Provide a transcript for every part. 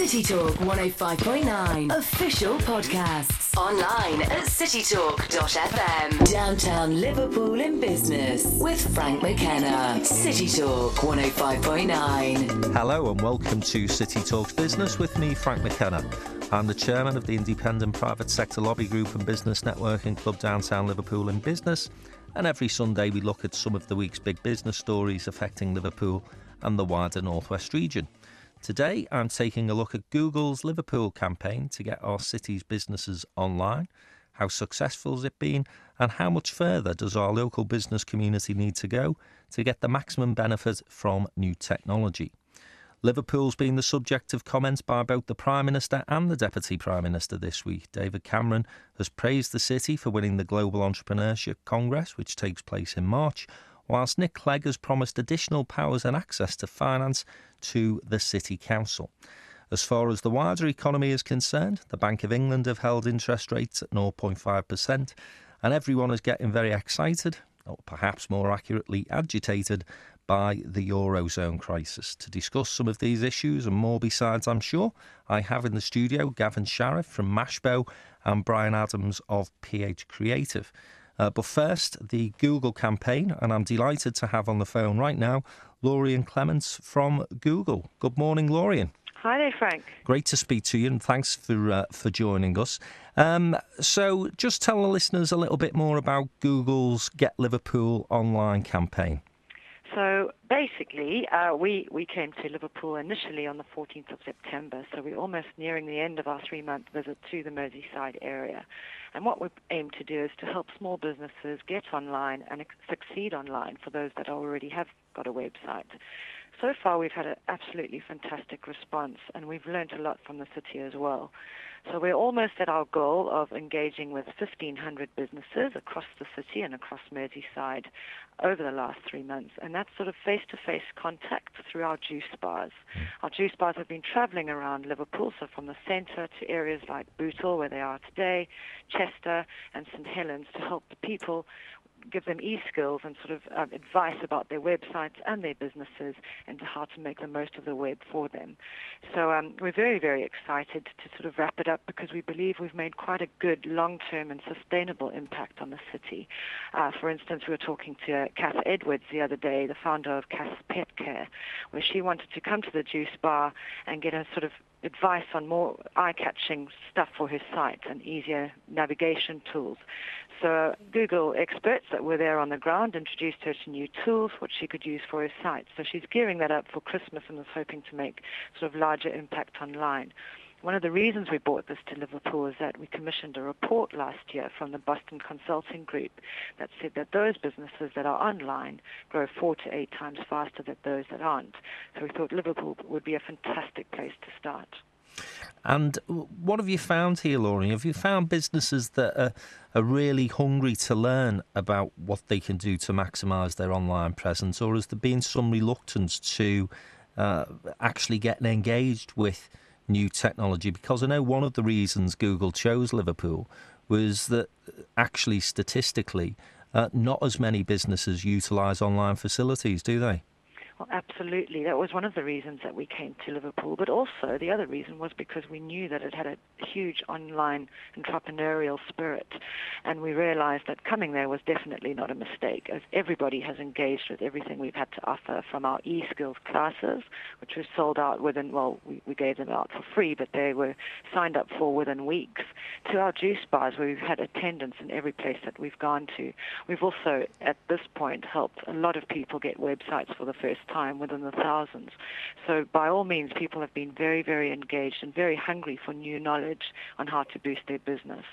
City Talk 105.9 official podcasts. Online at citytalk.fm. Downtown Liverpool in business with Frank McKenna. City Talk 105.9. Hello and welcome to City Talks Business with me, Frank McKenna. I'm the chairman of the independent private sector lobby group and business networking club Downtown Liverpool in Business. And every Sunday we look at some of the week's big business stories affecting Liverpool and the wider North West region. Today, I'm taking a look at Google's Liverpool campaign to get our city's businesses online. How successful has it been? And how much further does our local business community need to go to get the maximum benefit from new technology? Liverpool's been the subject of comments by both the Prime Minister and the Deputy Prime Minister this week. David Cameron has praised the city for winning the Global Entrepreneurship Congress, which takes place in March, whilst Nick Clegg has promised additional powers and access to finance to the City Council. As far as the wider economy is concerned, the Bank of England have held interest rates at 0.5%, and everyone is getting very excited, or perhaps more accurately agitated, by the Eurozone crisis. To discuss some of these issues and more besides, I'm sure, I have in the studio Gavin Sharif from Mashbo and Brian Adams of PH Creative. But first, the Google campaign, and I'm delighted to have on the phone right now Lorien Clements from Google. Good morning, Lorien. Hi there, Frank. Great to speak to you, and thanks for joining us. So just tell the listeners a little bit more about Google's Get Liverpool online campaign. So basically, we came to Liverpool initially on the 14th of September, so we're almost nearing the end of our 3-month visit to the Merseyside area. And what we aim to do is to help small businesses get online and succeed online for those that already have got a website. So far, we've had an absolutely fantastic response, and we've learned a lot from the city as well. So we're almost at our goal of engaging with 1,500 businesses across the city and across Merseyside over the last 3 months, and that's sort of face-to-face contact through our juice bars. Our juice bars have been travelling around Liverpool, so from the centre to areas like Bootle, where they are today, Chester and St Helens, to help the people, give them e-skills and sort of advice about their websites and their businesses and to how to make the most of the web for them. So we're very, very excited to sort of wrap it up because we believe we've made quite a good long-term and sustainable impact on the city. For instance, we were talking to Kath Edwards the other day, the founder of Kath's Pet Care, where she wanted to come to the juice bar and get a sort of advice on more eye-catching stuff for her site and easier navigation tools. So Google experts that were there on the ground introduced her to new tools which she could use for her site. So she's gearing that up for Christmas and is hoping to make sort of larger impact online. One of the reasons we brought this to Liverpool is that we commissioned a report last year from the Boston Consulting Group that said that those businesses that are online grow 4 to 8 times faster than those that aren't. So we thought Liverpool would be a fantastic place to start. And what have you found here, Lorien? Have you found businesses that are really hungry to learn about what they can do to maximise their online presence, or has there been some reluctance to actually getting engaged with new technology? Because I know one of the reasons Google chose Liverpool was that actually statistically not as many businesses utilise online facilities, do they? Well, absolutely. That was one of the reasons that we came to Liverpool. But also the other reason was because we knew that it had a huge online entrepreneurial spirit. And we realized that coming there was definitely not a mistake, as everybody has engaged with everything we've had to offer, from our e-skills classes, which were sold out within, well, we gave them out for free, but they were signed up for within weeks, to our juice bars, where we've had attendance in every place that we've gone to. We've also, at this point, helped a lot of people get websites for the first time within the thousands. So by all means, people have been very, very engaged and very hungry for new knowledge on how to boost their business.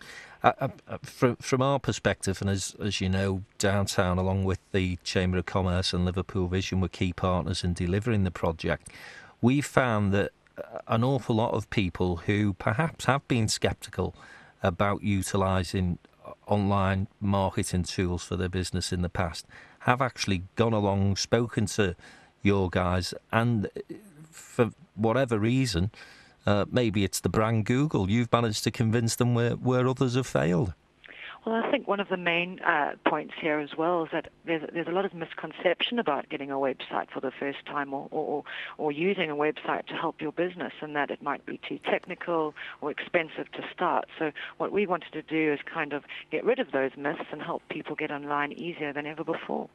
From our perspective, and as you know, Downtown, along with the Chamber of Commerce and Liverpool Vision, were key partners in delivering the project. We found that an awful lot of people who perhaps have been sceptical about utilising online marketing tools for their business in the past have actually gone along, spoken to your guys, and for whatever reason, maybe it's the brand Google, you've managed to convince them where others have failed. Well, I think one of the main points here as well is that there's a lot of misconception about getting a website for the first time or using a website to help your business, and that it might be too technical or expensive to start. So what we wanted to do is kind of get rid of those myths and help people get online easier than ever before.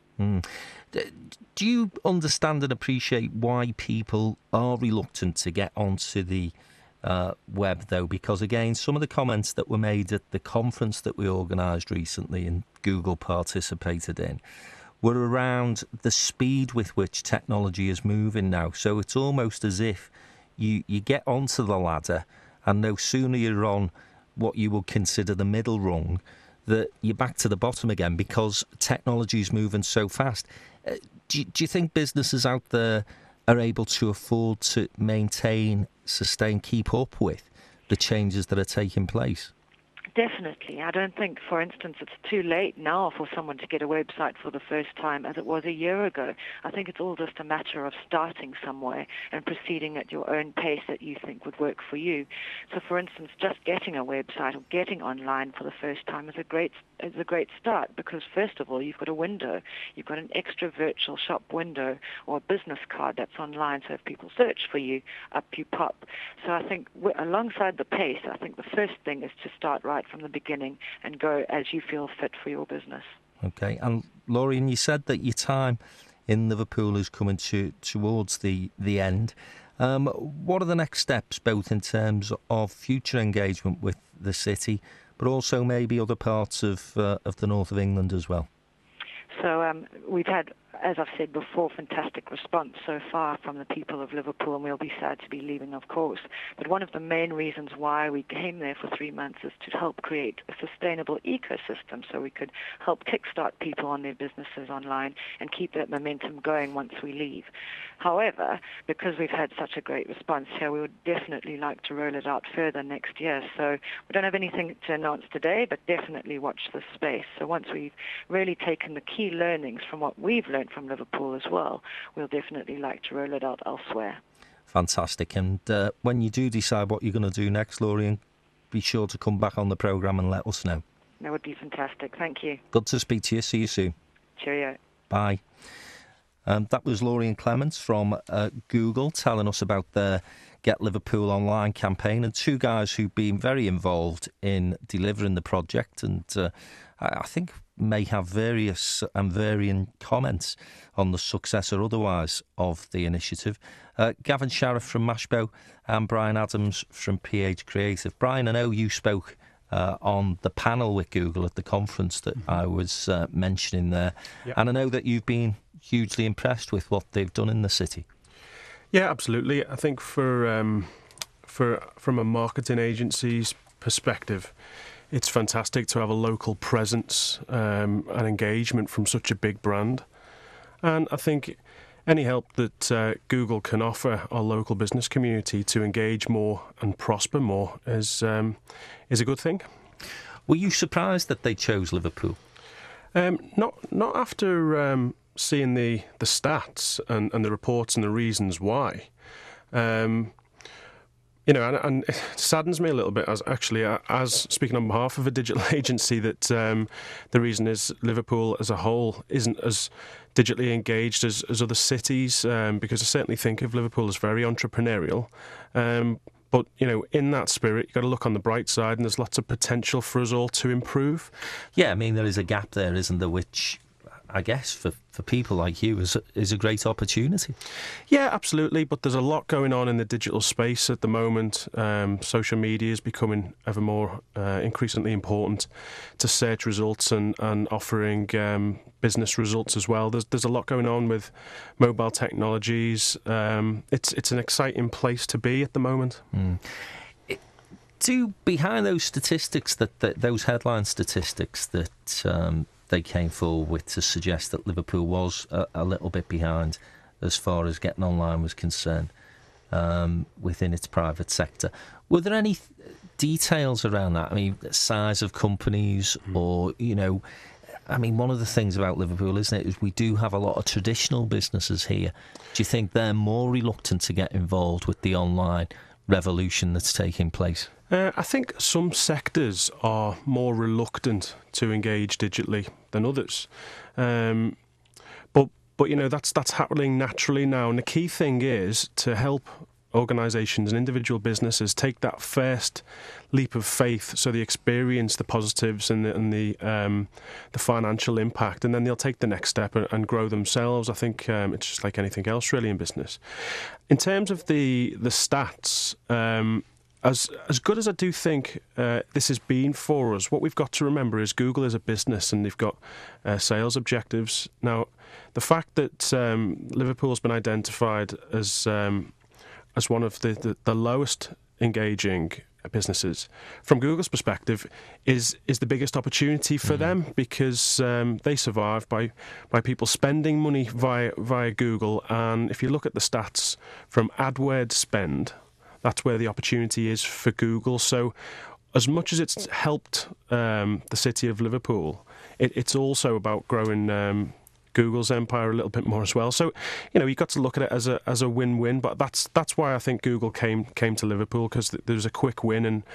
Do you understand and appreciate why people are reluctant to get onto the web, though? Because, again, some of the comments that were made at the conference that we organised recently and Google participated in were around the speed with which technology is moving now. So it's almost as if you get onto the ladder and no sooner you're on what you would consider the middle rung, that you're back to the bottom again because technology is moving so fast. Do you think businesses out there are able to afford to maintain, sustain, keep up with the changes that are taking place? Definitely. I don't think, for instance, it's too late now for someone to get a website for the first time as it was a year ago. I think it's all just a matter of starting somewhere and proceeding at your own pace that you think would work for you. So, for instance, just getting a website or getting online for the first time is a great start because, first of all, you've got a window. You've got an extra virtual shop window or a business card that's online, so if people search for you, up you pop. So I think alongside the pace, I think the first thing is to start right from the beginning and go as you feel fit for your business. Okay, and Lorien, you said that your time in Liverpool is coming towards the end. What are the next steps, both in terms of future engagement with the city, but also maybe other parts of the north of England as well? So we've had, as I've said before, fantastic response so far from the people of Liverpool, and we'll be sad to be leaving, of course. But one of the main reasons why we came there for 3 months is to help create a sustainable ecosystem so we could help kickstart people on their businesses online and keep that momentum going once we leave. However, because we've had such a great response here, we would definitely like to roll it out further next year. So we don't have anything to announce today, but definitely watch this space. So once we've really taken the key learnings from what we've learned from Liverpool as well, we'll definitely like to roll it out elsewhere. Fantastic. And when you do decide what you're going to do next, Lorien, be sure to come back on the programme and let us know. That would be fantastic. Thank you. Good to speak to you. See you soon. Cheerio. Bye. That was Lorien Clements from Google telling us about their Get Liverpool Online campaign, and two guys who've been very involved in delivering the project and I think may have various and varying comments on the success or otherwise of the initiative. Gavin Sharif from Mashbo and Brian Adams from PH Creative. Brian, I know you spoke on the panel with Google at the conference that I was mentioning there, yep. And I know that you've been hugely impressed with what they've done in the city. Yeah, absolutely. I think from a marketing agency's perspective, it's fantastic to have a local presence and engagement from such a big brand. And I think any help that Google can offer our local business community to engage more and prosper more is a good thing. Were you surprised that they chose Liverpool? Not after seeing the stats and the reports and the reasons why. And it saddens me a little bit as speaking on behalf of a digital agency that the reason is Liverpool as a whole isn't as digitally engaged as other cities, because I certainly think of Liverpool as very entrepreneurial. But, in that spirit, you've got to look on the bright side, and there's lots of potential for us all to improve. Yeah, I mean, there is a gap there, isn't there, which I guess for people like you is a great opportunity. Yeah, absolutely. But there's a lot going on in the digital space at the moment. Social media is becoming ever more increasingly important to search results and offering business results as well. There's a lot going on with mobile technologies. It's an exciting place to be at the moment. Behind those statistics, those headline statistics that they came forward with to suggest that Liverpool was a little bit behind as far as getting online was concerned within its private sector. Were there any details around that? I mean, size of companies or, I mean, one of the things about Liverpool, isn't it, is we do have a lot of traditional businesses here. Do you think they're more reluctant to get involved with the online revolution that's taking place? I think some sectors are more reluctant to engage digitally than others. But you know, that's happening naturally now. And the key thing is to help organisations and individual businesses take that first leap of faith, so they experience the positives and the financial impact, and then they'll take the next step and grow themselves. I think it's just like anything else really in business. In terms of the stats, as good as I do think this has been for us, what we've got to remember is Google is a business and they've got sales objectives. Now, the fact that Liverpool's been identified as one of the lowest engaging businesses, from Google's perspective, is the biggest opportunity for them, because they survive by people spending money via Google. And if you look at the stats from AdWords spend, that's where the opportunity is for Google. So as much as it's helped the city of Liverpool, it's also about growing Google's empire a little bit more as well. So, you know, you've got to look at it as a win-win. But that's why I think Google came to Liverpool, because there was a quick win and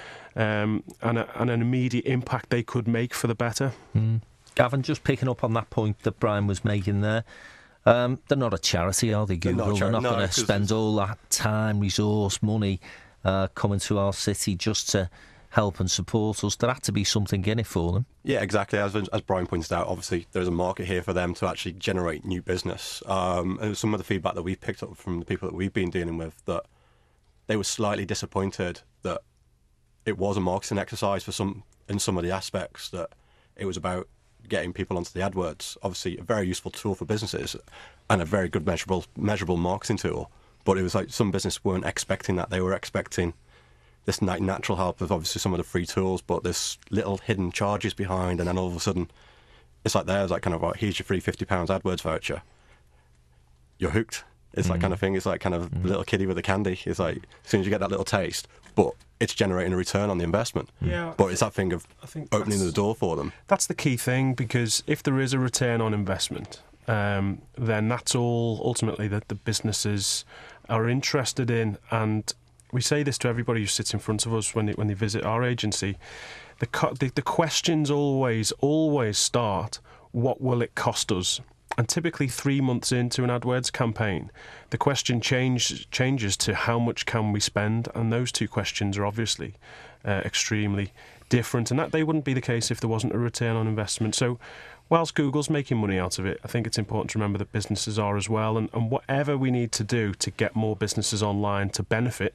an immediate impact they could make for the better. Gavin, just picking up on that point that Brian was making there. They're not a charity, are they, Google? They're not going to spend all that time, resource, money coming to our city just to help and support us. There had to be something in it for them. Yeah, exactly. As Brian pointed out, obviously there's a market here for them to actually generate new business. And some of the feedback that we've picked up from the people that we've been dealing with, that they were slightly disappointed that it was a marketing exercise in some of the aspects, that it was about getting people onto the AdWords. Obviously a very useful tool for businesses and a very good measurable marketing tool. But it was like some businesses weren't expecting that. They were expecting this natural help of obviously some of the free tools, but there's little hidden charges behind, and then all of a sudden it's like there's like kind of like, here's your free £50 AdWords voucher. You're hooked. It's that kind of thing. It's like kind of little kiddie with a candy. It's like as soon as you get that little taste, but it's generating a return on the investment. Yeah, but it's that thing of opening the door for them. That's the key thing, because if there is a return on investment, then that's all ultimately that the businesses are interested in. And we say this to everybody who sits in front of us when they visit our agency. The questions always start, what will it cost us? And typically 3 months into an AdWords campaign, the question changes to how much can we spend? And those two questions are obviously extremely different. And that they wouldn't be the case if there wasn't a return on investment. So whilst Google's making money out of it, I think it's important to remember that businesses are as well. And whatever we need to do to get more businesses online to benefit,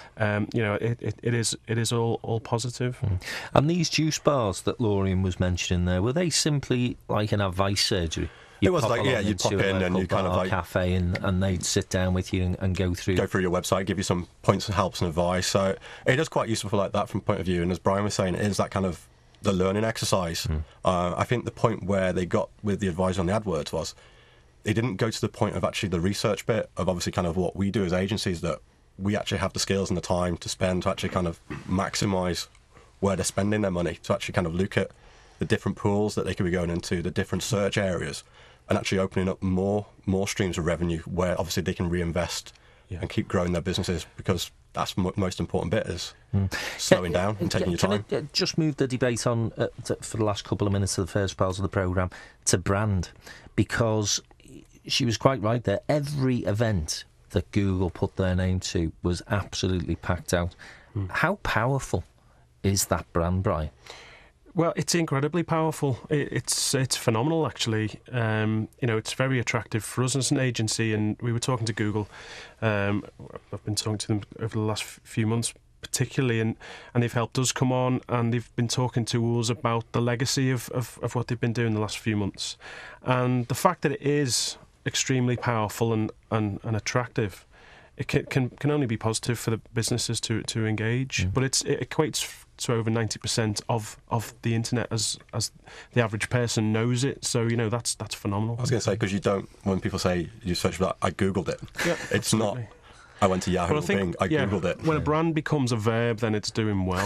it is all positive. And these juice bars that Lorien was mentioning there, were they simply like an advice surgery? It was like, yeah, you'd pop in and you kind of like cafe and they'd sit down with you and go through your website, give you some points and helps and advice. So it is quite useful for like that from point of view. And as Brian was saying, it is that kind of the learning exercise. I think the point where they got with the advice on the AdWords was they didn't go to the point of actually the research bit of obviously kind of what we do as agencies, that we actually have the skills and the time to spend to actually kind of maximise where they're spending their money, to actually kind of look at the different pools that they could be going into, the different search areas, and actually opening up more streams of revenue where obviously they can reinvest and keep growing their businesses, because that's the most important bit, is slowing down and taking your time. Can I just move the debate on for the last couple of minutes of the first part of the programme to brand, because she was quite right there. Every event that Google put their name to was absolutely packed out. How powerful is that brand, Brian? Well, it's incredibly powerful. It's phenomenal, actually. It's very attractive for us as an agency, and we were talking to Google. I've been talking to them over the last few months, particularly, and they've helped us come on, and they've been talking to us about the legacy of what they've been doing the last few months. And the fact that it is extremely powerful and attractive, it can only be positive for the businesses to engage. But it equates to over 90% of the internet as the average person knows it. So, that's phenomenal. I was going to say, because you don't, when people say you search for that, I Googled it. Yeah, it's absolutely. Not, I went to Yahoo Bing, I Googled it. When a brand becomes a verb, then it's doing well.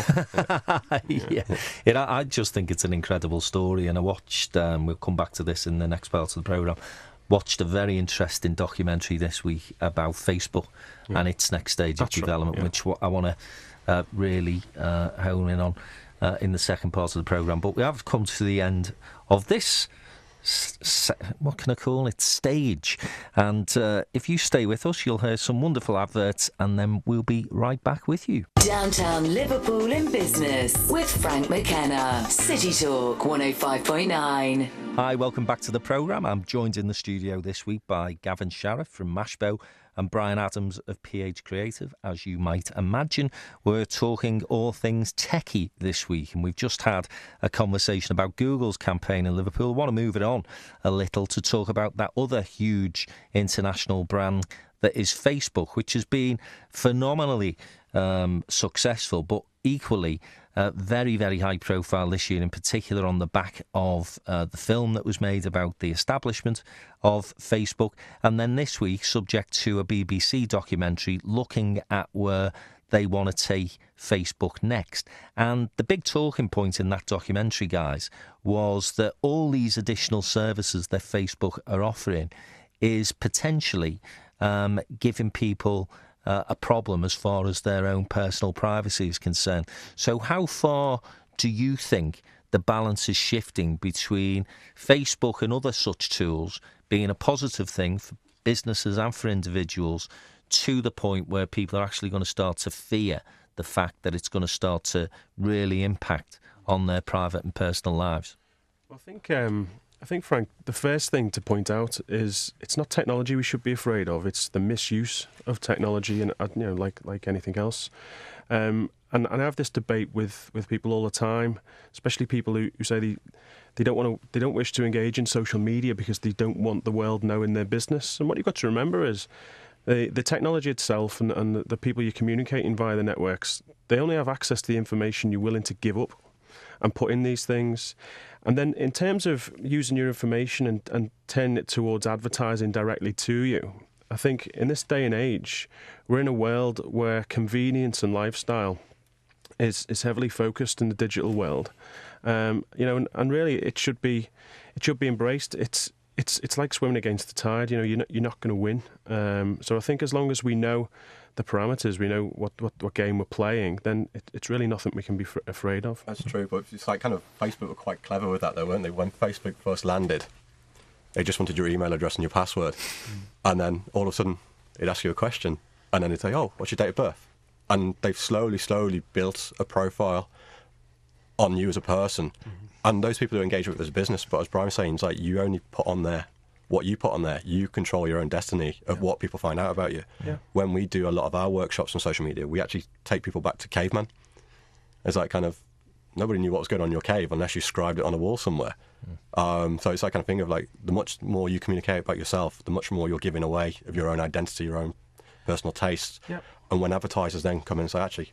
I just think it's an incredible story, and I watched, we'll come back to this in the next part of the programme, watched a very interesting documentary this week about Facebook and its next stage of development, which I want to really hone in on in the second part of the programme. But we have come to the end of this what can I call it, stage, and if you stay with us you'll hear some wonderful adverts and then we'll be right back with you. Downtown Liverpool in Business with Frank McKenna, City Talk 105.9. Hi, welcome back to the programme. I'm joined in the studio this week by Gavin Sharif from Mashbo and Brian Adams of PH Creative. As you might imagine, we're talking all things techie this week, and we've just had a conversation about Google's campaign in Liverpool. I want to move it on a little to talk about that other huge international brand that is Facebook, which has been phenomenally successful, but equally very, very high profile this year, in particular on the back of the film that was made about the establishment of Facebook. And then this week, subject to a BBC documentary looking at where they want to take Facebook next. And the big talking point in that documentary, guys, was that all these additional services that Facebook are offering is potentially giving people a problem as far as their own personal privacy is concerned. So how far do you think the balance is shifting between Facebook and other such tools being a positive thing for businesses and for individuals, to the point where people are actually going to start to fear the fact that it's going to start to really impact on their private and personal lives? I think, Frank, the first thing to point out is it's not technology we should be afraid of. It's the misuse of technology, and like anything else. And I have this debate with people all the time, especially people who say they don't wish to engage in social media because they don't want the world knowing their business. And what you've got to remember is the technology itself and the people you're communicating via the networks, they only have access to the information you're willing to give up and put in these things. And then in terms of using your information and turning it towards advertising directly to you, I think in this day and age, we're in a world where convenience and lifestyle is heavily focused in the digital world. And really it should be embraced. It's like swimming against the tide. You're not going to win. So I think as long as we know the parameters, we know what game we're playing, then it's really nothing we can be afraid of. That's true, but it's like kind of Facebook were quite clever with that though, weren't they? When Facebook first landed, they just wanted your email address and your password, and then all of a sudden it'd ask you a question, and then it'd say, oh, what's your date of birth? And they've slowly built a profile on you as a person, and those people who engage with it as a business. But as Brian was saying, it's like you only put on there what you put on there. You control your own destiny of what people find out about you. Yeah. When we do a lot of our workshops on social media, we actually take people back to caveman. It's like kind of nobody knew what was going on in your cave unless you scribed it on a wall somewhere. So it's that kind of thing of like the much more you communicate about yourself, the much more you're giving away of your own identity, your own personal tastes. Yep. And when advertisers then come in and say, actually,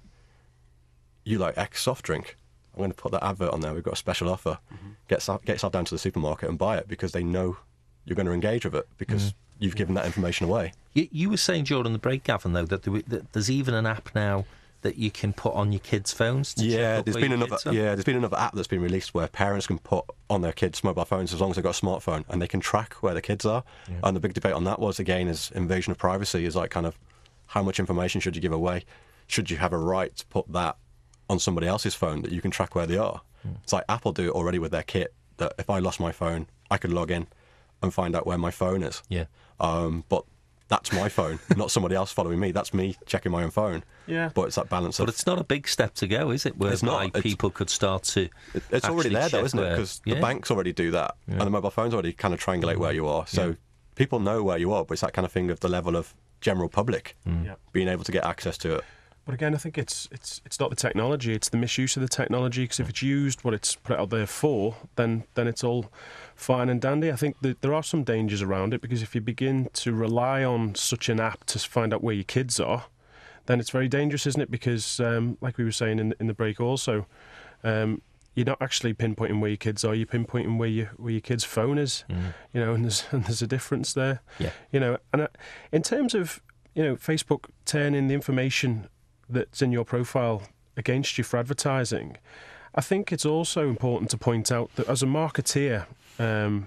you like X soft drink, I'm going to put that advert on there. We've got a special offer. Get yourself down to the supermarket and buy it, because they know you're going to engage with it because you've given that information away. You were saying during the break, Gavin, though, that there's even an app now that you can put on your kids' phones. There's been another app that's been released where parents can put on their kids' mobile phones as long as they've got a smartphone, and they can track where the kids are. Yeah. And the big debate on that was, again, is invasion of privacy. Is like kind of how much information should you give away? Should you have a right to put that on somebody else's phone that you can track where they are? It's like Apple do it already with their kit, that if I lost my phone, I could log in and find out where my phone is. Yeah. But that's my phone, not somebody else following me. That's me checking my own phone. Yeah. But it's that balance of... But it's not a big step to go, is it? Whereby people could start to... It's already there, though, isn't it? Because the banks already do that, and the mobile phones already kind of triangulate where you are. So people know where you are, but it's that kind of thing of the level of general public being able to get access to it. But again, I think it's not the technology, it's the misuse of the technology, because if it's used what it's put out there for, then it's all fine and dandy. I think that there are some dangers around it, because if you begin to rely on such an app to find out where your kids are, then it's very dangerous, isn't it? Because, like we were saying in the break also, you're not actually pinpointing where your kids are, you're pinpointing where your kid's phone is, and there's a difference there. Yeah. And in terms of, Facebook turning the information that's in your profile against you for advertising, I think it's also important to point out that as a marketeer,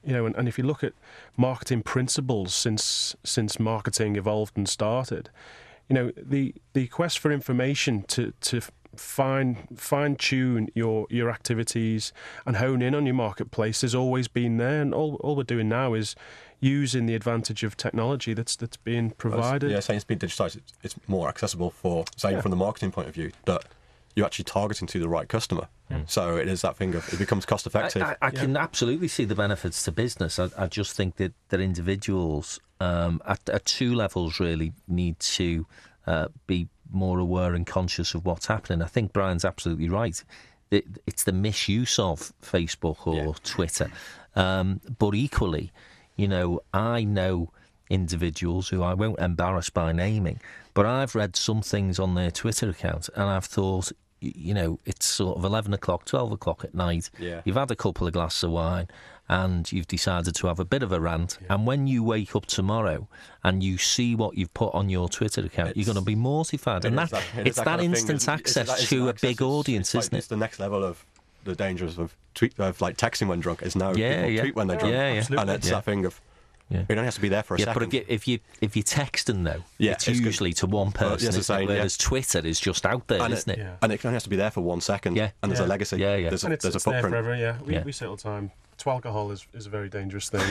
and if you look at marketing principles since marketing evolved and started, the quest for information to fine tune your activities and hone in on your marketplace has always been there, and all we're doing now is using the advantage of technology that's being provided. Saying it's been digitised, it's more accessible for, saying from the marketing point of view, that you're actually targeting to the right customer. So it is that thing of, it becomes cost effective. I can absolutely see the benefits to business. I just think that individuals at two levels really need to be more aware and conscious of what's happening. I think Brian's absolutely right. It's the misuse of Facebook or Twitter. But equally, I know individuals who I won't embarrass by naming, but I've read some things on their Twitter account and I've thought, it's sort of 11 o'clock, 12 o'clock at night. Yeah. You've had a couple of glasses of wine and you've decided to have a bit of a rant. Yeah. And when you wake up tomorrow and you see what you've put on your Twitter account, you're going to be mortified. And it's that instant access to a big audience, isn't it? It's the next level of the dangers of texting when drunk is now people tweet when they're drunk. And it's that thing of, it only has to be there for a second. But if you're texting though, it's usually to one person, whereas Twitter is just out there, isn't it? And it only has to be there for 1 second, and there's a legacy. There's a footprint. There forever, we say all the time, alcohol is a very dangerous thing.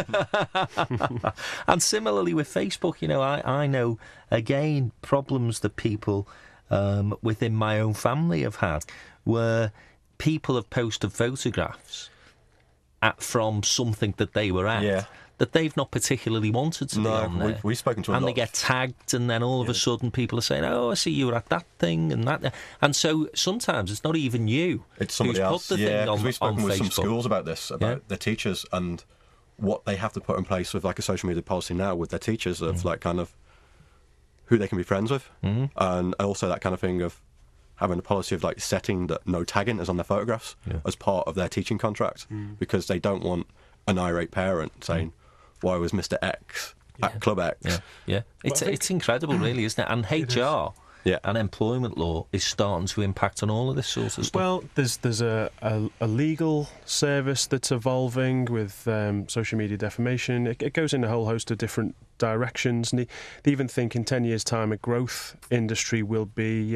And similarly with Facebook, I know, again, problems that people within my own family have had, where people have posted photographs from something that they were at, that they've not particularly wanted to be on there. We've spoken to a lot. And they get tagged, and then all of a sudden people are saying, oh, I see you were at that thing and that. And so sometimes it's not even you. It's somebody else. Put the thing on, we've spoken with Facebook. Some schools about this, about the teachers and what they have to put in place with like a social media policy now with their teachers of like kind of who they can be friends with. And also that kind of thing of having a policy of like setting that no tagging is on their photographs as part of their teaching contract, because they don't want an irate parent saying, why was Mr. X at Club X? It's incredible, really, isn't it? And HR and employment law is starting to impact on all of this sort of stuff. Well, there's a legal service that's evolving with social media defamation. It goes in a whole host of different directions, and they even think in 10 years' time a growth industry will be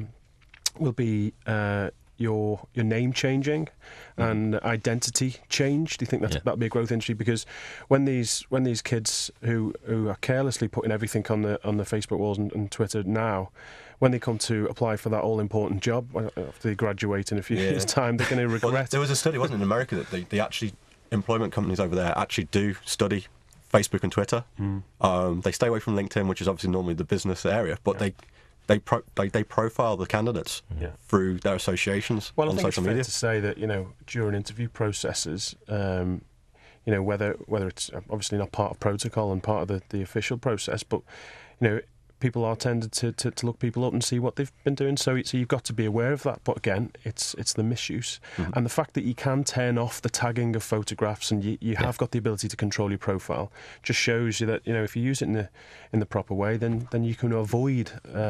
your name changing and identity change. Do you think that'll be a growth industry? Because when these kids who are carelessly putting everything on the Facebook walls and Twitter now, when they come to apply for that all important job after they graduate in a few years' time, they're going to regret. Well, there was a study, wasn't it, in America, that they actually, employment companies over there actually do study Facebook and Twitter. They stay away from LinkedIn, which is obviously normally the business area, but they profile the candidates through their associations on social media. It's fair to say that during interview processes, whether it's obviously not part of protocol and part of the official process, but people are tended to look people up and see what they've been doing. So you've got to be aware of that. But again, it's the misuse and the fact that you can turn off the tagging of photographs and you have got the ability to control your profile just shows you that if you use it in the proper way, then you can avoid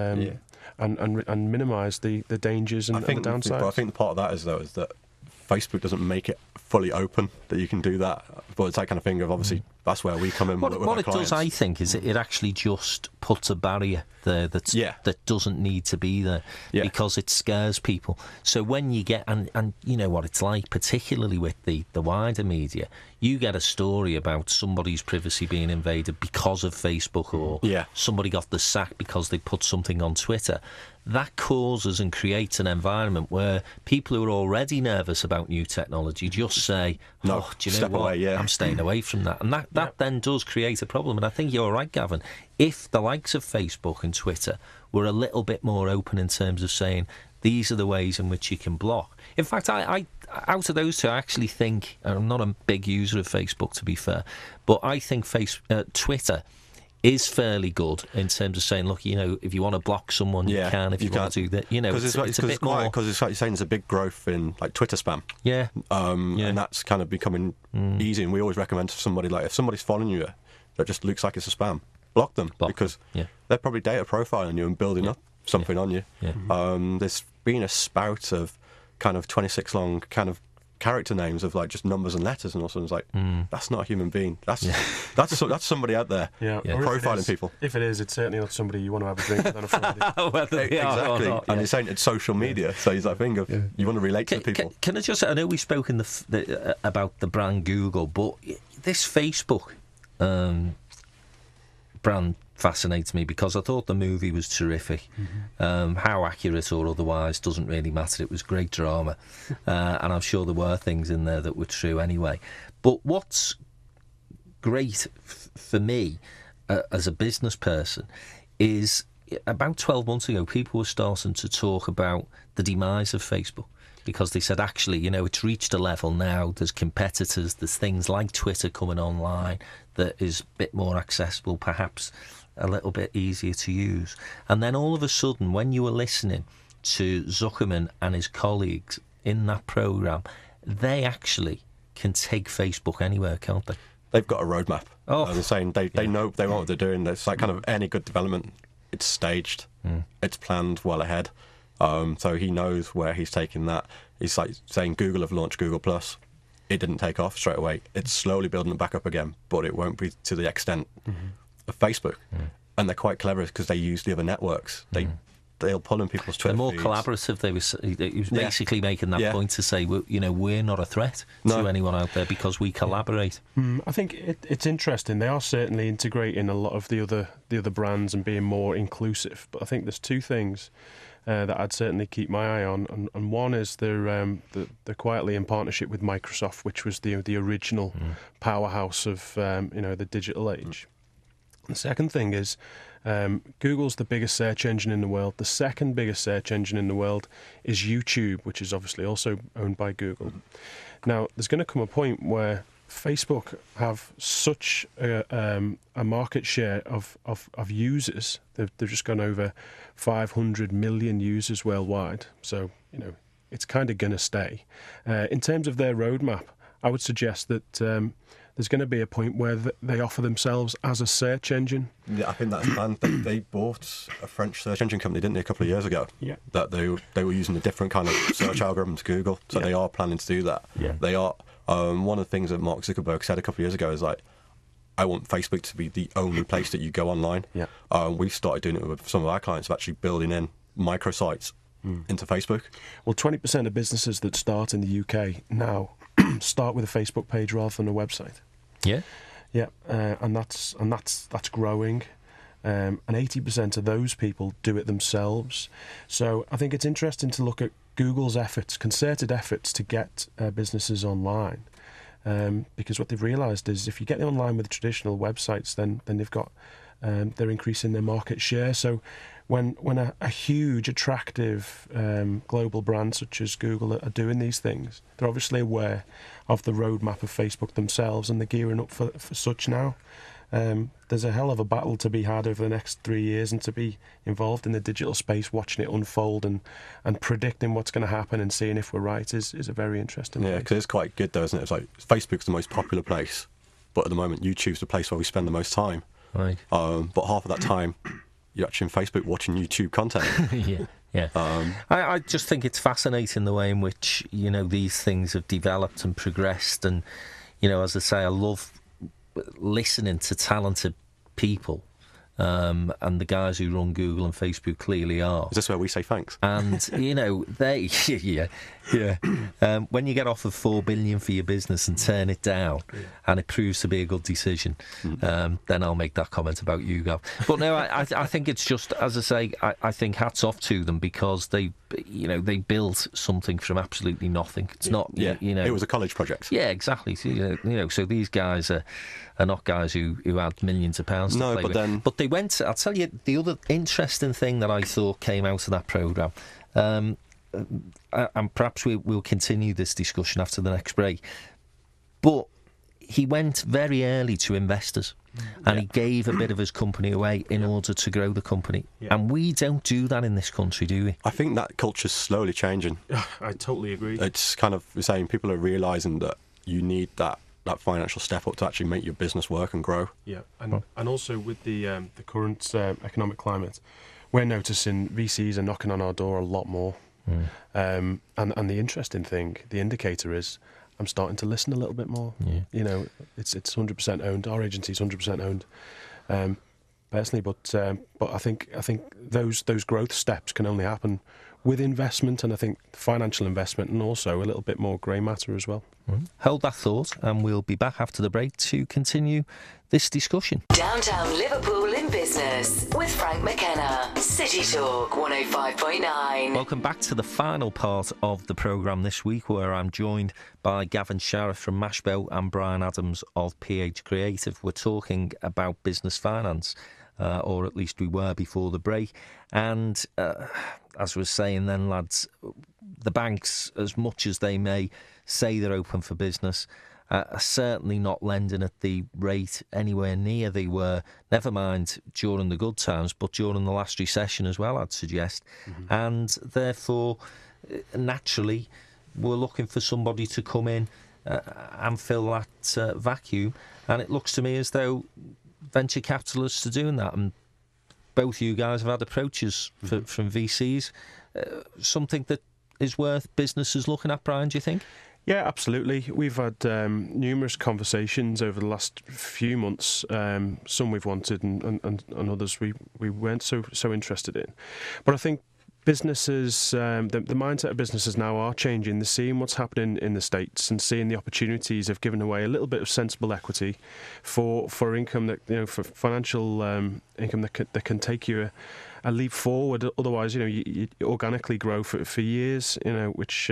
and minimise the dangers and the downsides. But I think the part of that is that Facebook doesn't make it fully open that you can do that, but it's that kind of thing of obviously that's where we come in. What it does, I think, is it actually just puts a barrier there that doesn't need to be there because it scares people. So when you get and you know what it's like, particularly with the wider media, you get a story about somebody's privacy being invaded because of Facebook, or somebody got the sack because they put something on Twitter. That causes and creates an environment where people who are already nervous about new technology just say, "No, do you know what? Away, I'm staying away from that," and that then does create a problem. And I think you're right, Gavin. If the likes of Facebook and Twitter were a little bit more open in terms of saying these are the ways in which you can block. In fact, I out of those two, I actually think, and I'm not a big user of Facebook to be fair, but I think Twitter is fairly good in terms of saying, look, if you want to block someone, you can. If you want to do that, it's a bit more. Because it's like you're saying, there's a big growth in like Twitter spam. And that's kind of becoming easy. And we always recommend to somebody, like, if somebody's following you that just looks like it's a spam, block them, because they're probably data profiling you and building up something on you. There's been a spout of kind of 26 long kind of character names of like just numbers and letters, and all of a sudden it's like, that's not a human being. That's somebody out there profiling people. If it is, it's certainly not somebody you want to have a drink with on a Friday. Exactly. Not, and it's saying it's social media, so it's that thing of you want to relate to the people. Can I just say, I know we spoke in about the brand Google, but this Facebook brand fascinates me because I thought the movie was terrific. How accurate or otherwise doesn't really matter. It was great drama, and I'm sure there were things in there that were true anyway. But what's great for me as a business person is about 12 months ago people were starting to talk about the demise of Facebook, because they said, actually, you know, it's reached a level now, there's competitors, there's things like Twitter coming online that is a bit more accessible, perhaps a little bit easier to use. And then all of a sudden, when you were listening to Zuckerman and his colleagues in that programme, they actually can take Facebook anywhere, can't they? They've got a roadmap. They're saying they know what they're doing. It's like kind of any good development, it's staged, it's planned well ahead. So he knows where he's taking that. He's like saying Google have launched Google Plus. It didn't take off straight away. It's slowly building it back up again, but it won't be to the extent of Facebook. And they're quite clever because they use the other networks. They'll pull in people's Twitter They're more feeds. collaborative. He was basically making that point to say, we're not a threat to anyone out there because we collaborate. I think it's interesting. They are certainly integrating a lot of the other brands and being more inclusive. But I think there's two things that I'd certainly keep my eye on, and one is they're quietly in partnership with Microsoft, which was the original powerhouse of the digital age. The second thing is Google's the biggest search engine in the world. The second biggest search engine in the world is YouTube, which is obviously also owned by Google. Now, there's going to come a point where Facebook have such a market share of users. They've just gone over 500 million users worldwide. So, it's kind of going to stay. In terms of their roadmap, I would suggest that there's going to be a point where they offer themselves as a search engine. Yeah, I think that's planned. They bought a French search engine company, didn't they, a couple of years ago? Yeah. That they were using a different kind of search algorithm to Google, so they are planning to do that. Yeah. They are. One of the things that Mark Zuckerberg said a couple of years ago is like, I want Facebook to be the only place that you go online. Yeah. We've started doing it with some of our clients, of actually building in microsites into Facebook. Well, 20% of businesses that start in the UK now start with a Facebook page rather than a website. Yeah. Yeah, and that's growing. And 80% of those people do it themselves. So I think it's interesting to look at Google's efforts, concerted efforts to get businesses online. Because what they've realised is if you get online with traditional websites, then they've got they're increasing their market share. So when a huge, attractive global brand such as Google are doing these things, they're obviously aware of the roadmap of Facebook themselves, and they're gearing up for such now. There's a hell of a battle to be had over the next 3 years, and to be involved in the digital space, watching it unfold and predicting what's going to happen and seeing if we're right is a very interesting thing. Yeah, because it's quite good though, isn't it? It's like Facebook's the most popular place, but at the moment YouTube's the place where we spend the most time. Right. But half of that time you're actually in Facebook watching YouTube content. Yeah. I just think it's fascinating the way in which, these things have developed and progressed. And, as I say, I love listening to talented people. And the guys who run Google and Facebook clearly are. Is this where we say thanks? And, they... when you get offered $4 billion for your business and turn it down, and it proves to be a good decision, then I'll make that comment about you, Gav. But no, I think it's just, as I say, I think hats off to them, because they built something from absolutely nothing. It's not, it was a college project. Yeah, exactly. So, so these guys are not guys who had millions of pounds to play with. But they went, I'll tell you, the other interesting thing that I thought came out of that programme, and perhaps we'll continue this discussion after the next break, but he went very early to investors, and he gave a bit of his company away in order to grow the company. And we don't do that in this country, do we? I think that culture's slowly changing. I totally agree. It's kind of saying people are realising that you need that financial step up to actually make your business work and grow. Yeah, and also with the current economic climate, we're noticing VCs are knocking on our door a lot more. And the interesting thing, the indicator is, I'm starting to listen a little bit more. Yeah. You know, it's 100% owned. Our agency's 100% owned, personally. But I think those growth steps can only happen with investment, and I think financial investment, and also a little bit more grey matter as well. Hold that thought, and we'll be back after the break to continue this discussion. Downtown Liverpool in Business with Frank McKenna. City Talk 105.9. Welcome back to the final part of the programme this week, where I'm joined by Gavin Sharif from Mashbo and Brian Adams of PH Creative. We're talking about business finance, or at least we were before the break. And as I was saying then, lads, the banks, as much as they may say they're open for business, are certainly not lending at the rate anywhere near they were, never mind during the good times, but during the last recession as well, I'd suggest. And therefore, naturally, we're looking for somebody to come in and fill that vacuum. And it looks to me as though venture capitalists are doing that. And both you guys have had approaches from VCs. Something that is worth businesses looking at, Brian, do you think? Yeah, absolutely. We've had numerous conversations over the last few months. Some we've wanted, and others we weren't so interested in. But I think businesses, the mindset of businesses now are changing. They're seeing what's happening in the States and seeing the opportunities of giving away a little bit of sensible equity for income that, you know, for financial income that can take you a leap forward. Otherwise, you know, you organically grow for years. You know, which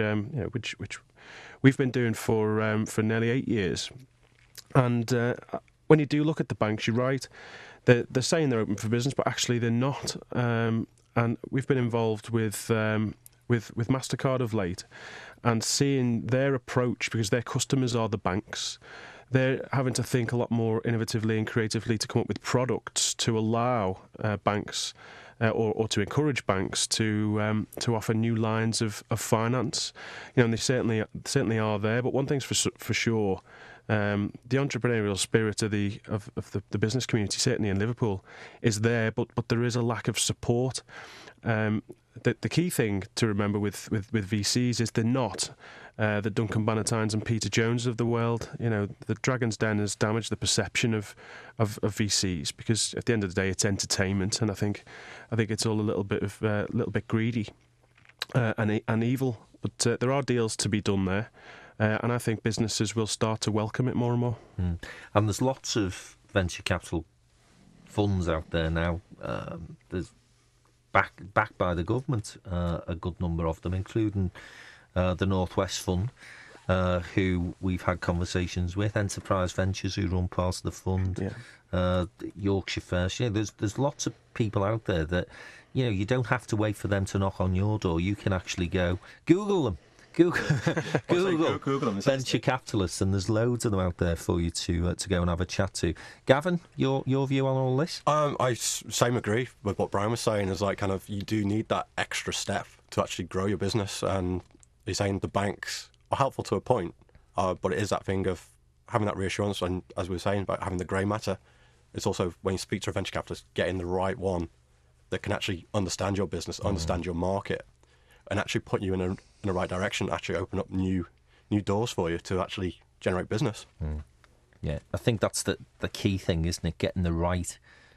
we've been doing for nearly 8 years. And when you do look at the banks, you're right. They're saying they're open for business, but actually they're not. And we've been involved with MasterCard of late, and seeing their approach, because their customers are the banks. They're having to think a lot more innovatively and creatively to come up with products to allow banks or to encourage banks to offer new lines of finance. You know, and they certainly are there. But one thing's for sure. The entrepreneurial spirit of the business community, certainly in Liverpool, is there, but there is a lack of support. The key thing to remember with VCs is they're not the Duncan Bannatynes and Peter Jones of the world. You know, the Dragon's Den has damaged the perception of VCs, because at the end of the day, it's entertainment, and I think it's all a little bit greedy and evil. But there are deals to be done there. And I think businesses will start to welcome it more and more. And there's lots of venture capital funds out there now. There's backed by the government, a good number of them, including the Northwest Fund, who we've had conversations with, Enterprise Ventures, who run part of the fund, Yorkshire First. You know, there's lots of people out there that, you know, you don't have to wait for them to knock on your door. You can actually go Google them. Google venture capitalists, and there's loads of them out there for you to go and have a chat to. Gavin, your view on all this? I same agree with what Brian was saying. Is like, kind of, you do need that extra step to actually grow your business, and he's saying the banks are helpful to a point, but it is that thing of having that reassurance, and as we were saying about having the grey matter, it's also when you speak to a venture capitalist, getting the right one that can actually understand your business, understand your market, and actually put you in the right direction, actually open up new doors for you to actually generate business. Yeah, I think that's the key thing, isn't it? Getting the right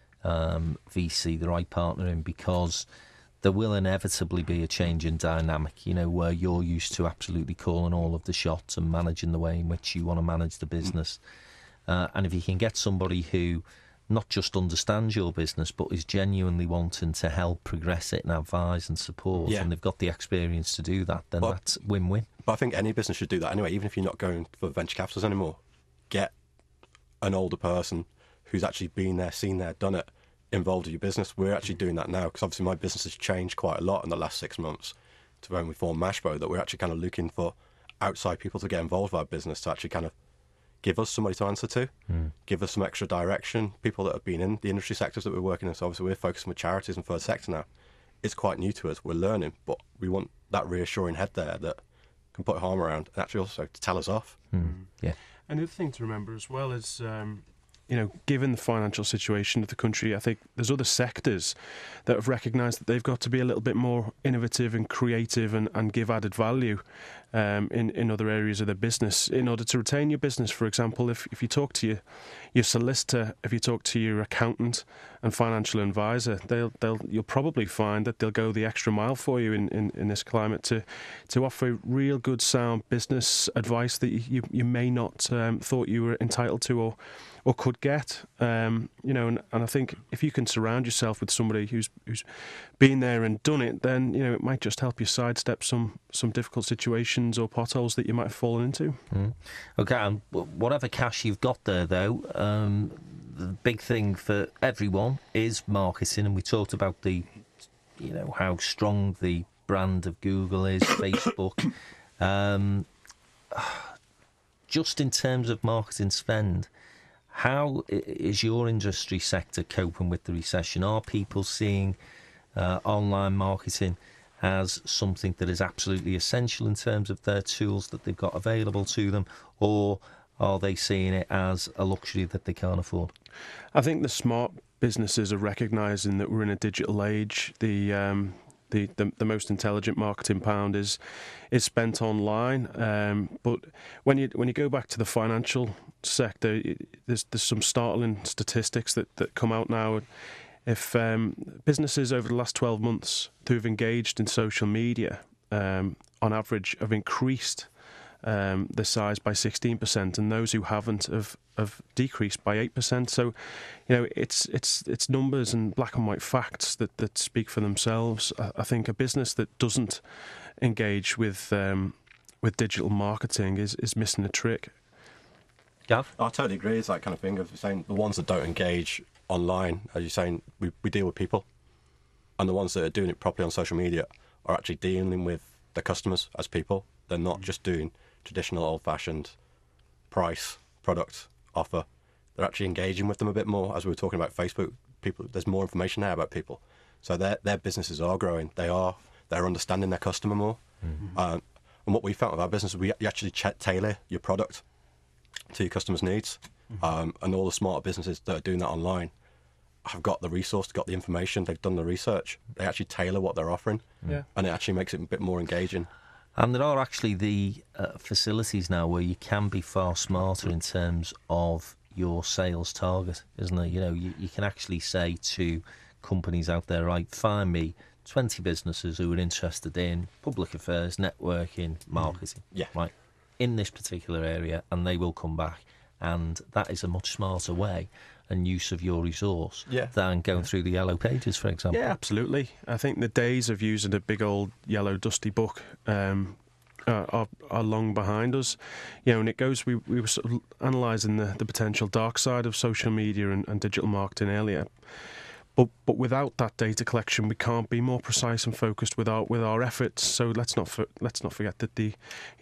VC, the right partner in, because there will inevitably be a change in dynamic, you know, where you're used to absolutely calling all of the shots and managing the way in which you want to manage the business. And if you can get somebody who not just understands your business, but is genuinely wanting to help progress it and advise and support, and they've got the experience to do that, then that's win-win. But I think any business should do that anyway, even if you're not going for venture capitals anymore. Get an older person who's actually been there, seen there, done it, involved in your business. We're actually doing that now, because obviously my business has changed quite a lot in the last 6 months to when we formed Mashbo, that we're actually kind of looking for outside people to get involved with our business, to actually kind of give us somebody to answer to, give us some extra direction, people that have been in the industry sectors that we're working in. So obviously we're focusing with charities and third sector now. It's quite new to us, we're learning, but we want that reassuring head there that can put a arm around and actually also to tell us off. Yeah. Another thing to remember as well is given the financial situation of the country, I think there's other sectors that have recognised that they've got to be a little bit more innovative and creative and give added value in other areas of their business in order to retain your business. For example, if you talk to your solicitor, if you talk to your accountant and financial advisor, you'll probably find that they'll go the extra mile for you in this climate to offer real good sound business advice that you may not thought you were entitled to or could get, and I think if you can surround yourself with somebody who's been there and done it, then it might just help you sidestep some difficult situations or potholes that you might have fallen into. Okay, and whatever cash you've got there, though, the big thing for everyone is marketing, and we talked about how strong the brand of Google is, Facebook. Just in terms of marketing spend, how is your industry sector coping with the recession? Are people seeing online marketing as something that is absolutely essential in terms of their tools that they've got available to them, or are they seeing it as a luxury that they can't afford? I think the smart businesses are recognising that we're in a digital age. The most intelligent marketing pound is spent online, but when you go back to the financial sector, there's some startling statistics that come out now. If businesses over the last 12 months who've engaged in social media, on average, have increased the size by 16%, and those who haven't have decreased by 8%. So, it's numbers and black and white facts that speak for themselves. I think a business that doesn't engage with digital marketing is missing a trick. Gav? I totally agree. It's that kind of thing of saying the ones that don't engage online, as you're saying, we deal with people, and the ones that are doing it properly on social media are actually dealing with their customers as people. They're not just doing traditional old-fashioned price, product, offer. They're actually engaging with them a bit more. As we were talking about Facebook, people, there's more information now about people, so their businesses are growing. They're understanding their customer more. And what we found with our business is you actually tailor your product to your customers' needs. And all the smarter businesses that are doing that online have got the resource, got the information, they've done the research. They actually tailor what they're offering, and it actually makes it a bit more engaging. And there are actually the facilities now where you can be far smarter in terms of your sales target, isn't there? You can actually say to companies out there, right, find me 20 businesses who are interested in public affairs, networking, marketing, right, in this particular area, and they will come back. And that is a much smarter way and use of your resource than going through the yellow pages, for example. Yeah, absolutely. I think the days of using a big old yellow dusty book are long behind us. And it goes, we were sort of analysing the potential dark side of social media and digital marketing earlier. But without that data collection, we can't be more precise and focused with our efforts. So let's not forget that the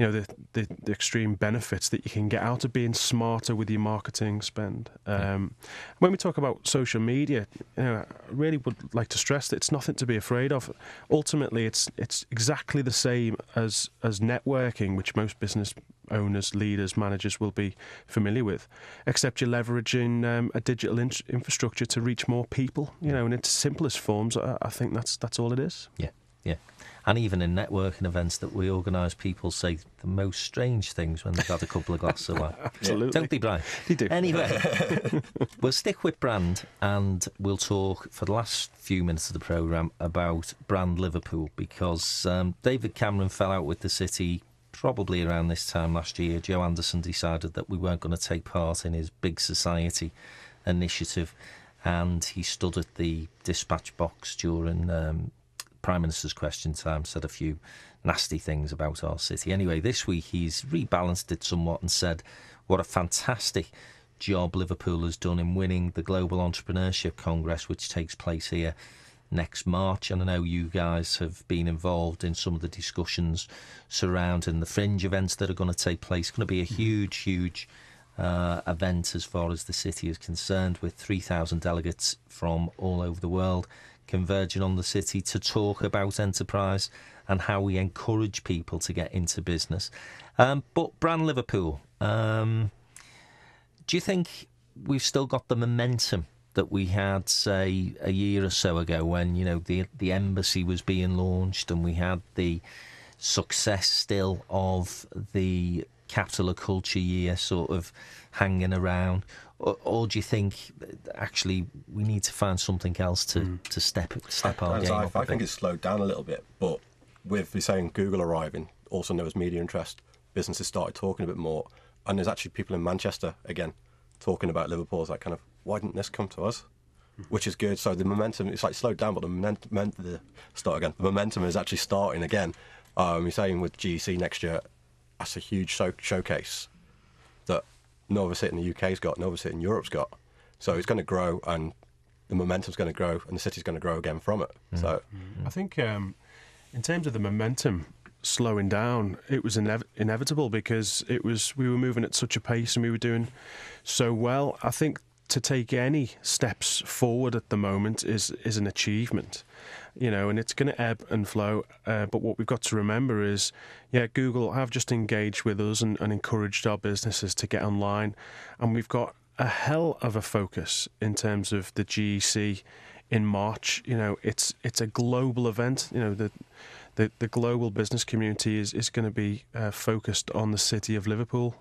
extreme benefits that you can get out of being smarter with your marketing spend. When we talk about social media, I really would like to stress that it's nothing to be afraid of. Ultimately, it's exactly the same as networking, which most business owners, leaders, managers will be familiar with, except you're leveraging a digital infrastructure to reach more people. In its simplest forms, I think that's all it is. Yeah. And even in networking events that we organise, people say the most strange things when they've had a couple of glasses of wine. Absolutely. Don't they, Brian? They do. Anyway, we'll stick with brand, and we'll talk for the last few minutes of the programme about Brand Liverpool, because David Cameron fell out with the city probably around this time last year. Joe Anderson decided that we weren't going to take part in his Big Society initiative, and he stood at the dispatch box during Prime Minister's question time, said a few nasty things about our city. Anyway, this week he's rebalanced it somewhat and said what a fantastic job Liverpool has done in winning the Global Entrepreneurship Congress, which takes place here next March. And I know you guys have been involved in some of the discussions surrounding the fringe events that are going to take place. It's going to be a huge event as far as the city is concerned, with 3,000 delegates from all over the world converging on the city to talk about enterprise and how we encourage people to get into business. But Brand Liverpool, do you think we've still got the momentum that we had, say, a year or so ago when, you know, the embassy was being launched and we had the success still of the Capital of Culture year sort of hanging around? Or do you think actually we need to find something else to step our game up? I think it's slowed down a little bit, but with, saying, Google arriving, also there was media interest, businesses started talking a bit more, and there's actually people in Manchester, again, talking about Liverpool as like kind of, why didn't this come to us? Which is good. So the momentum, it's like slowed down, but the momentum is actually starting again. You're saying with GEC next year, that's a huge showcase that no other city in the UK's got, no other city in Europe's got. So it's going to grow, and the momentum's going to grow, and the city's going to grow again from it. So I think in terms of the momentum slowing down, it was inevitable because we were moving at such a pace and we were doing so well. I think to take any steps forward at the moment is an achievement, you know, and it's going to ebb and flow. But what we've got to remember is, Google have just engaged with us and encouraged our businesses to get online, and we've got a hell of a focus in terms of the GEC in March. You know, it's a global event. You know, the global business community is going to be focused on the city of Liverpool.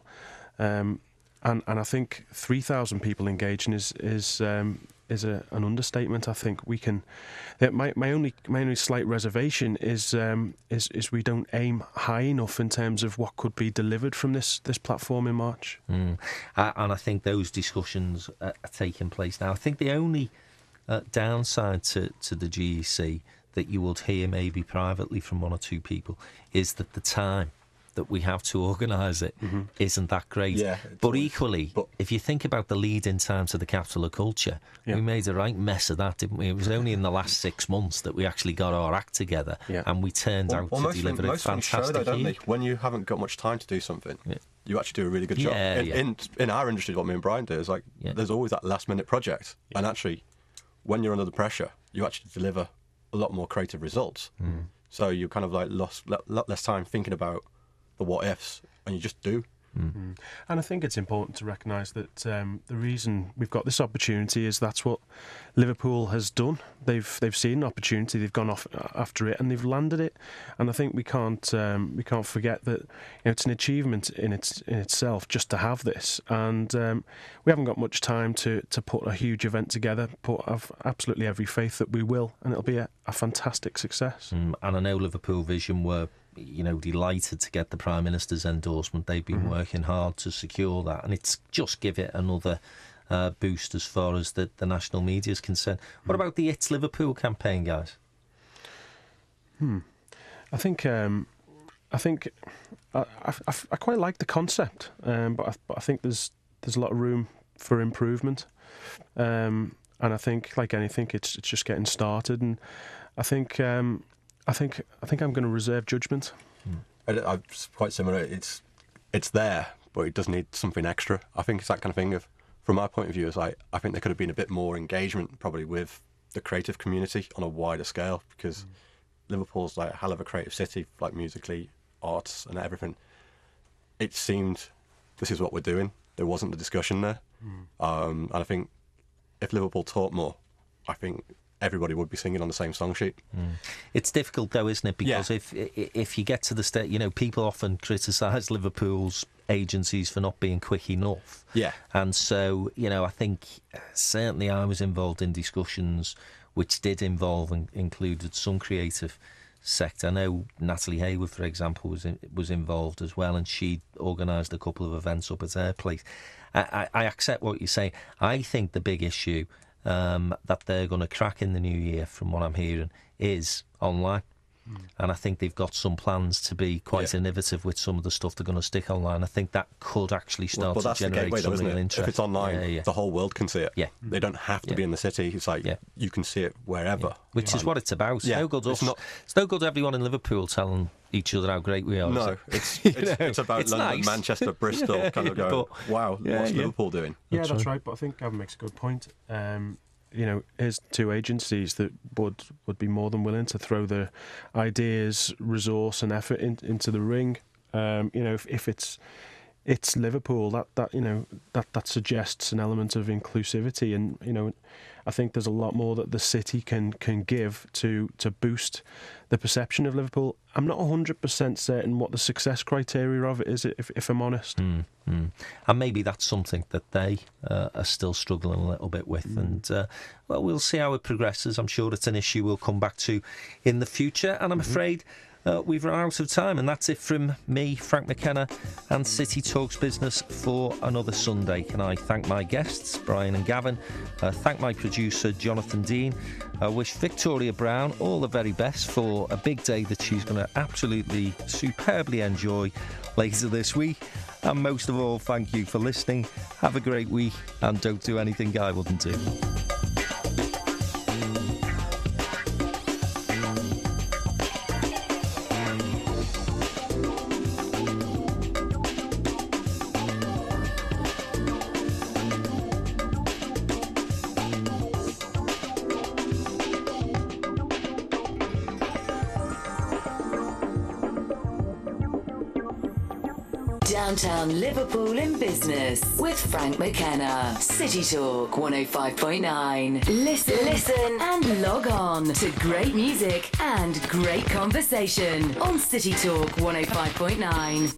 And I think 3,000 people engaging is an understatement. I think we can. My only slight reservation is we don't aim high enough in terms of what could be delivered from this platform in March. And I think those discussions are taking place now. I think the only downside to the GEC that you would hear maybe privately from one or two people is that the time that we have to organise it isn't that great. Yeah, but equally, if you think about the lead-in time to the Capital of Culture, we made a right mess of that, didn't we? It was only in the last 6 months that we actually got our act together, and we turned out to deliver a fantastic show, don't they? When you haven't got much time to do something, you actually do a really good job. In our industry, what me and Brian do is like, there's always that last-minute project, and actually, when you're under the pressure, you actually deliver a lot more creative results. So you kind of like lost less time thinking about the what ifs, and you just do. And I think it's important to recognise that the reason we've got this opportunity is that's what Liverpool has done. They've seen an opportunity, they've gone off after it, and they've landed it. And I think we can't forget that it's an achievement in itself just to have this. And we haven't got much time to put a huge event together, but I've absolutely every faith that we will, and it'll be a fantastic success. And I know Liverpool Vision were delighted to get the Prime Minister's endorsement. They've been working hard to secure that, and it's just give it another boost as far as the national media is concerned. What about the It's Liverpool campaign, guys? I think I quite like the concept, but I think there's a lot of room for improvement, and I think, like anything, it's just getting started, and I think I'm going to reserve judgment. I'm quite similar. It's there, but it does need something extra. I think it's that kind of thing. From my point of view, is I think there could have been a bit more engagement probably with the creative community on a wider scale, because Liverpool's like a hell of a creative city, like musically, arts and everything. It seemed this is what we're doing. There wasn't the discussion there, and I think if Liverpool taught more, I think everybody would be singing on the same song sheet. It's difficult though, isn't it? Because if you get to the state, people often criticise Liverpool's agencies for not being quick enough. Yeah. And so, I think certainly I was involved in discussions which did involve and included some creative sector. I know Natalie Haywood, for example, was involved as well, and she organised a couple of events up at her place. I accept what you're saying. I think the big issue that they're going to crack in the new year, from what I'm hearing, is online. And I think they've got some plans to be quite innovative with some of the stuff they're going to stick online. I think that could actually start to generate some real interest. If it's online, the whole world can see it. Yeah. They don't have to be in the city. It's like you can see it wherever. Yeah. Which is what it's about. It's no good it's no good everyone in Liverpool telling each other how great we are. No, it's about London, nice. Manchester, Bristol, kind of going, wow, what's Liverpool doing? Yeah, that's right. But I think Gavin makes a good point. Here's two agencies that would be more than willing to throw their ideas, resource and effort into the ring. If it's Liverpool. That suggests an element of inclusivity, and I think there's a lot more that the city can give to boost the perception of Liverpool. I'm not 100% certain what the success criteria of it is, if I'm honest. And maybe that's something that they are still struggling a little bit with. And, we'll see how it progresses. I'm sure it's an issue we'll come back to in the future. And I'm afraid we've run out of time. And that's it from me, Frank McKenna, and City Talks Business for another Sunday. Can I thank my guests, Brian and Gavin, thank my producer, Jonathan Dean. I wish Victoria Brown all the very best for a big day that she's going to absolutely superbly enjoy later this week. And most of all, thank you for listening. Have a great week, and don't do anything I wouldn't do. Downtown Liverpool in Business with Frank McKenna. City Talk 105.9. Listen and log on to great music and great conversation on City Talk 105.9.